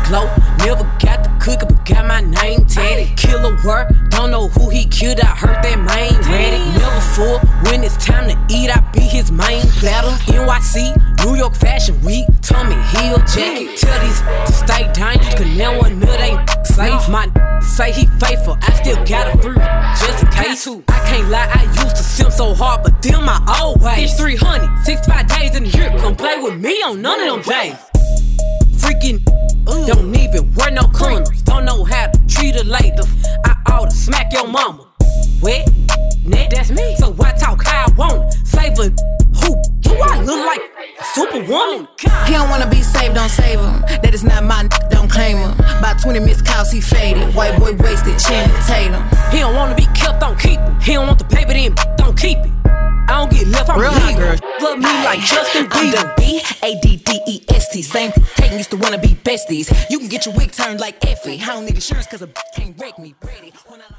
glow. Never got the cookie, but got my name tatted. Killer work, don't know who he killed, I heard that main ready. Never full, when it's time to eat, I be his main platter. NYC, New York Fashion Week, Tommy Hill jacket. Tell these to stay dangerous, cause now one nut ain't safe. My say he faithful, I still got a fruit, just in case. I can't lie, I used to simp so hard, but them my old ways. It's 365 days in the year, come play with me on none of them days. Freaking, don't even wear no condoms, don't know how to treat a lady. I oughta smack your mama. Wet, net, that's me. So I talk how I want it. Save a who? Do I look like a superwoman? He don't wanna be saved, don't save him. That is not my don't claim him. By 20 missed calls, he faded. White boy wasted, Channing Tatum. He don't wanna be kept, don't keep it. He don't want the paper, then don't keep it. I don't get left, I'm real hot girl. Love me like Justin Bieber. I'm the B-A-D-D-E-S-T. Same thing, used to wanna be besties. You can get your wig turned like Effie. I don't need insurance cause a can't wreck me. Ready.